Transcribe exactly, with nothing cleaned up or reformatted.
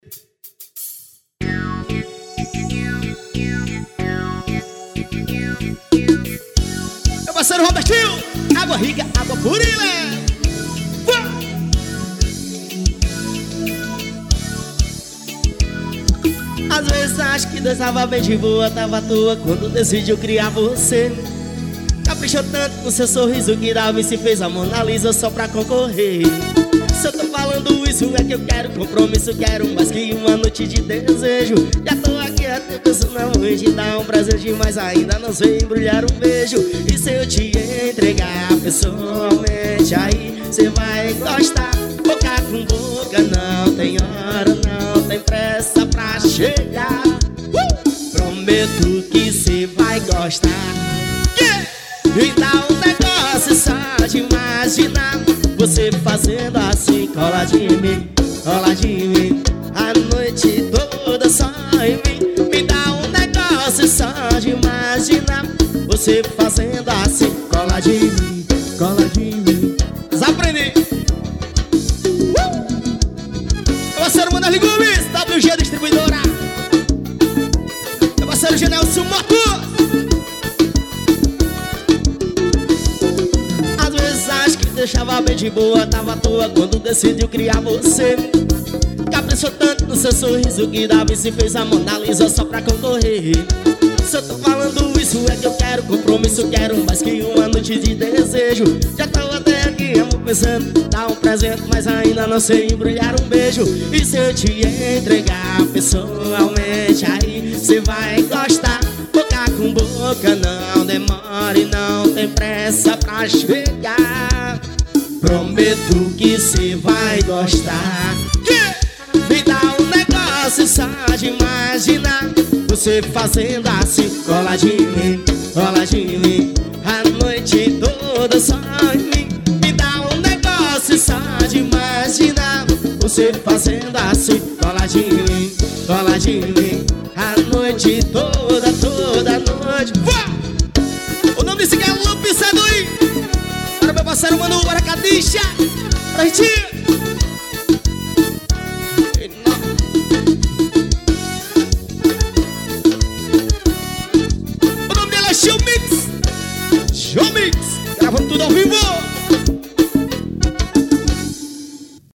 Meu parceiro Robertinho, água rica, água purilha. Às vezes acho que Deus tava bem de boa, tava à toa quando decidiu criar você. Caprichou tanto no seu sorriso que Davi se fez a Mona Lisa só pra concorrer. Se eu tô falando isso é que eu quero compromisso, quero mais que uma noite de desejo. Já tô aqui até pensando na noite, dar um presente, mas ainda não sei embrulhar um beijo. E se eu te entregar pessoalmente, aí cê vai gostar. Boca com boca, não tem hora, não tem pressa pra chegar. uh! Prometo que cê vai gostar. yeah! E dá um negócio só de imaginar você fazendo assim, cola de mim, cola de mim, a noite toda só em mim. Me dá um negócio só de imaginar você fazendo assim, cola de mim, cola de mim. Desaprendi. Meu parceiro Manoel Gomes, W G Distribuidora. Meu parceiro Genelson Motos. Às vezes acho que deixava bem de boa, tava à toa quando decidiu criar você. Caprichou tanto no seu sorriso que Davi se fez a Mona Lisa só pra concorrer. Se eu tô falando isso é que eu quero compromisso, quero mais que uma noite de desejo. Já tô até aqui, amor, pensando, dar um presente, mas ainda não sei embrulhar um beijo. E se eu te entregar pessoalmente, aí cê vai gostar. Boca com boca, não demore, não tem pressa pra chegar. Prometo que cê vai gostar. yeah! Me dá um negócio só de imaginar você fazendo assim, cola de mim, cola de mim, a noite toda só em mim. Me dá um negócio só de imaginar você fazendo assim, cola de mim, cola de mim, a noite toda, toda noite. Vá! O nome desse cara é Lupe Sadui. Para meu parceiro Manu, para Cadixa, pra Ritinho.